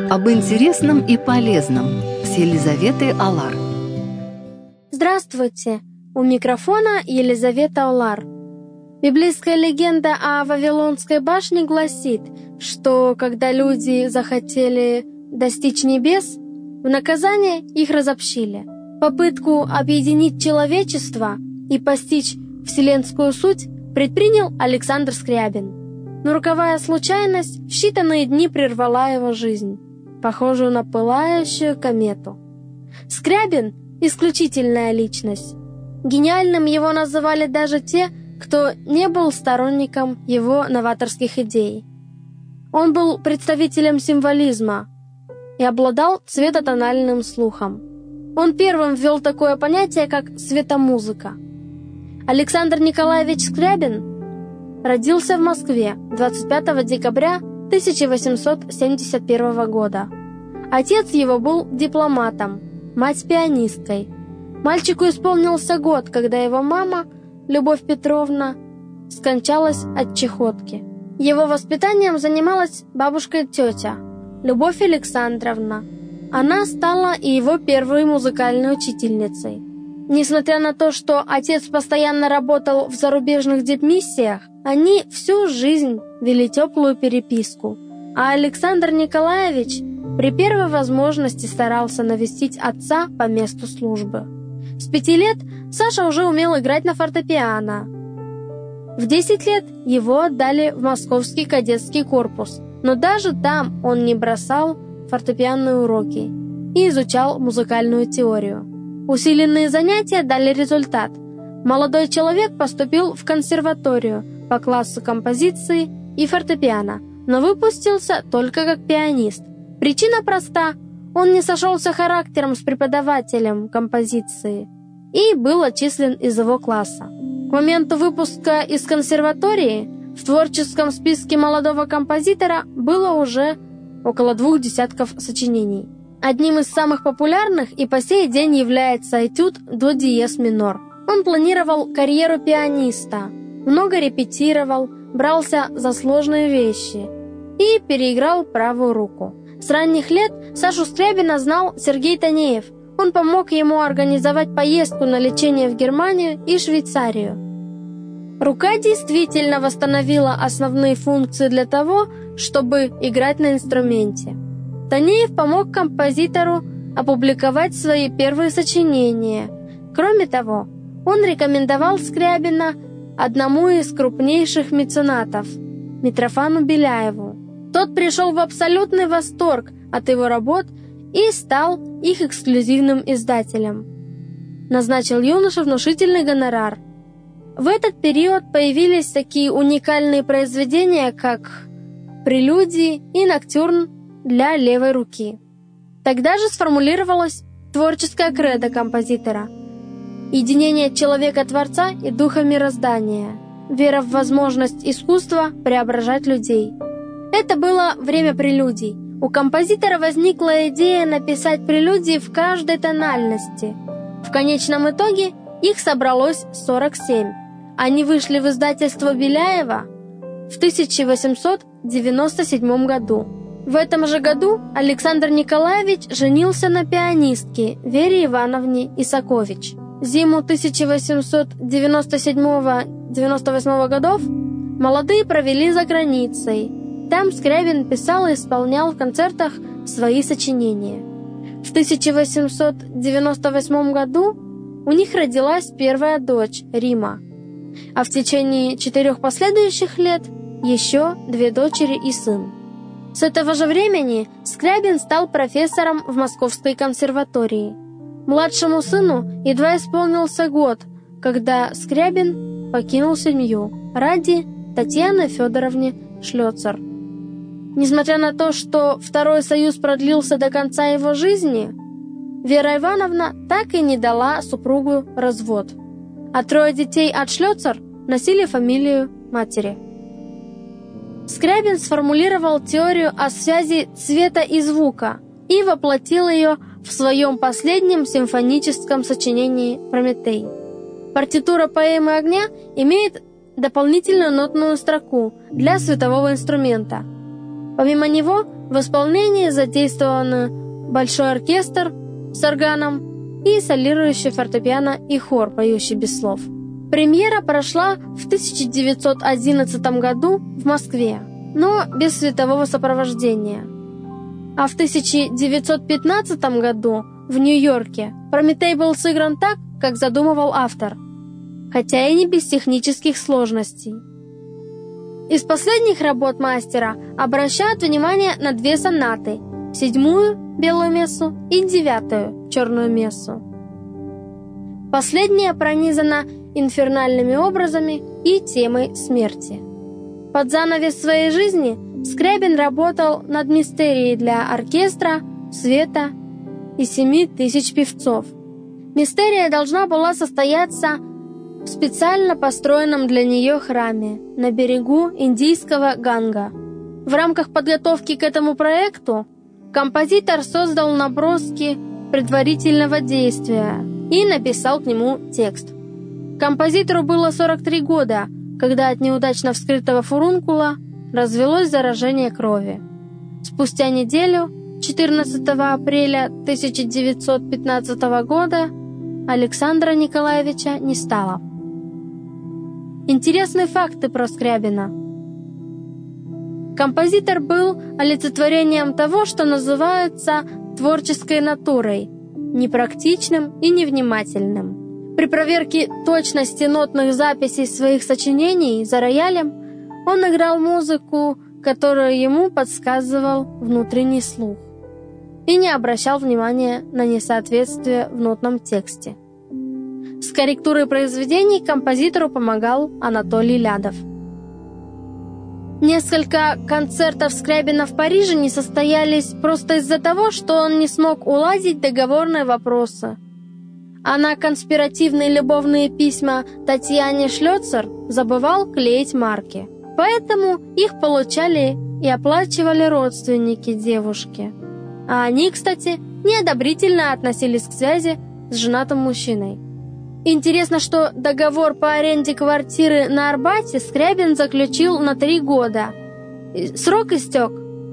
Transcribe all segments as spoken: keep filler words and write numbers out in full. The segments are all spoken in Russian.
Об интересном и полезном с Елизаветой Алар. Здравствуйте! У микрофона Елизавета Алар. Библейская легенда о Вавилонской башне гласит, что когда люди захотели достичь небес, в наказание их разобщили. Попытку объединить человечество и постичь вселенскую суть предпринял Александр Скрябин. Но роковая случайность в считанные дни прервала его жизнь, похожую на пылающую комету. Скрябин — исключительная личность. Гениальным его называли даже те, кто не был сторонником его новаторских идей. Он был представителем символизма и обладал цветотональным слухом. Он первым ввел такое понятие, как светомузыка. Александр Николаевич Скрябин родился в Москве двадцать пятого декабря тысяча восемьсот семьдесят первого года. Отец его был дипломатом, мать пианисткой. Мальчику исполнился год, когда его мама, Любовь Петровна, скончалась от чехотки. Его воспитанием занималась бабушка-тетя, Любовь Александровна. Она стала и его первой музыкальной учительницей. Несмотря на то, что отец постоянно работал в зарубежных дипмиссиях, они всю жизнь вели теплую переписку, а Александр Николаевич при первой возможности старался навестить отца по месту службы. С пяти лет Саша уже умел играть на фортепиано. В десять лет его отдали в Московский кадетский корпус, но даже там он не бросал фортепианные уроки и изучал музыкальную теорию. Усиленные занятия дали результат. Молодой человек поступил в консерваторию по классу композиции и фортепиано, но выпустился только как пианист. Причина проста: он не сошелся характером с преподавателем композиции и был отчислен из его класса. К моменту выпуска из консерватории в творческом списке молодого композитора было уже около двух десятков сочинений. Одним из самых популярных и по сей день является этюд «До диез минор». Он планировал карьеру пианиста, много репетировал, брался за сложные вещи и переиграл правую руку. С ранних лет Сашу Скрябина знал Сергей Танеев. Он помог ему организовать поездку на лечение в Германию и Швейцарию. Рука действительно восстановила основные функции для того, чтобы играть на инструменте. Танеев помог композитору опубликовать свои первые сочинения. Кроме того, он рекомендовал Скрябина одному из крупнейших меценатов – Митрофану Беляеву. Тот пришел в абсолютный восторг от его работ и стал их эксклюзивным издателем. Назначил юноше внушительный гонорар. В этот период появились такие уникальные произведения, как «Прелюдии» и «Ноктюрн» для левой руки. Тогда же сформулировалась творческая кредо композитора – единение человека-творца и духа мироздания, вера в возможность искусства преображать людей. Это было время прелюдий. У композитора возникла идея написать прелюдии в каждой тональности. В конечном итоге их собралось сорок семь. Они вышли в издательство Беляева в тысяча восемьсот девяносто седьмом году. В этом же году Александр Николаевич женился на пианистке Вере Ивановне Исакович. Зиму тысяча восемьсот девяносто седьмого — девяносто восьмого годов молодые провели за границей. Там Скрябин писал и исполнял в концертах свои сочинения. В тысяча восемьсот девяносто восьмом году у них родилась первая дочь Рима, а в течение четырех последующих лет еще две дочери и сын. С этого же времени Скрябин стал профессором в Московской консерватории. Младшему сыну едва исполнился год, когда Скрябин покинул семью ради Татьяны Федоровны Шлёцер. Несмотря на то, что второй союз продлился до конца его жизни, Вера Ивановна так и не дала супругу развод, а трое детей от Шлёцер носили фамилию матери. Скрябин сформулировал теорию о связи цвета и звука и воплотил ее в своем последнем симфоническом сочинении «Прометей». Партитура поэмы «Огня» имеет дополнительную нотную строку для светового инструмента. Помимо него, В исполнении задействованы большой оркестр с органом и солирующий фортепиано и хор, поющий без слов. Премьера прошла в тысяча девятьсот одиннадцатом году в Москве, но без светового сопровождения. А в тысяча девятьсот пятнадцатом году в Нью-Йорке «Прометей» был сыгран так, как задумывал автор, хотя и не без технических сложностей. Из последних работ мастера обращают внимание на две сонаты: седьмую белую мессу и девятую черную мессу. Последняя пронизана инфернальными образами и темой смерти. Под занавес своей жизни Скрябин работал над мистерией для оркестра, света и семи тысяч певцов. Мистерия должна была состояться в специально построенном для нее храме на берегу Индийского Ганга. В рамках подготовки к этому проекту композитор создал наброски предварительного действия и написал к нему текст. Композитору было сорок три года, когда от неудачно вскрытого фурункула развелось заражение крови. Спустя неделю, четырнадцатого апреля тысяча девятьсот пятнадцатого года, Александра Николаевича не стало. Интересные факты про Скрябина. Композитор был олицетворением того, что называется творческой натурой, непрактичным и невнимательным. При проверке точности нотных записей своих сочинений за роялем он играл музыку, которую ему подсказывал внутренний слух, и не обращал внимания на несоответствие в нотном тексте. С корректурой произведений композитору помогал Анатолий Лядов. Несколько концертов Скрябина в Париже не состоялись просто из-за того, что он не смог уладить договорные вопросы. А на конспиративные любовные письма Татьяне Шлёцер забывал клеить марки. Поэтому их получали и оплачивали родственники девушки. А они, кстати, неодобрительно относились к связи с женатым мужчиной. Интересно, что договор по аренде квартиры на Арбате Скрябин заключил на три года. Срок истек.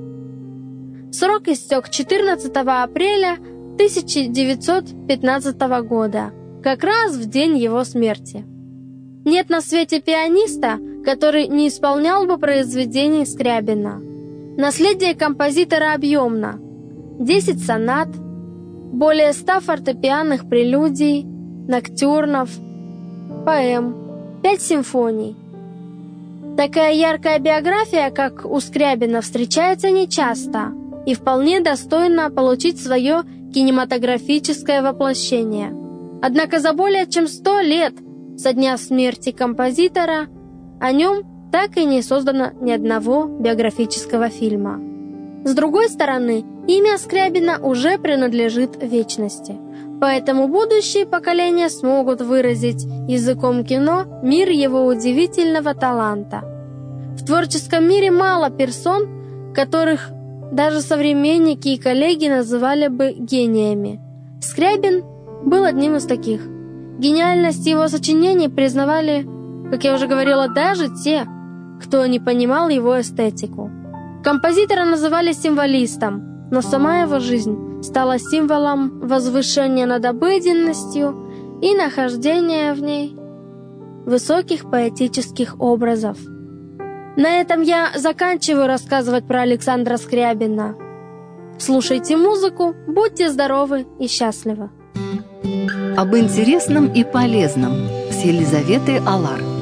Срок истек четырнадцатого апреля тысяча девятьсот пятнадцатого года, как раз в день его смерти. Нет на свете пианиста, который не исполнял бы произведений Скрябина. Наследие композитора объемно. десять сонат, более ста фортепианных прелюдий, ноктюрнов, поэм, пять симфоний. Такая яркая биография, как у Скрябина, встречается нечасто и вполне достойна получить свое кинематографическое воплощение. Однако за более чем сто лет со дня смерти композитора о нем так и не создано ни одного биографического фильма. С другой стороны, имя Скрябина уже принадлежит вечности, поэтому будущие поколения смогут выразить языком кино мир его удивительного таланта. В творческом мире мало персон, которых даже современники и коллеги называли бы гениями. Скрябин был одним из таких. Гениальность его сочинений признавали, как я уже говорила, даже те, кто не понимал его эстетику. Композитора называли символистом, но сама его жизнь стала символом возвышения над обыденностью и нахождения в ней высоких поэтических образов. На этом я заканчиваю рассказывать про Александра Скрябина. Слушайте музыку, будьте здоровы и счастливы. Об интересном и полезном с Елизаветой Алар.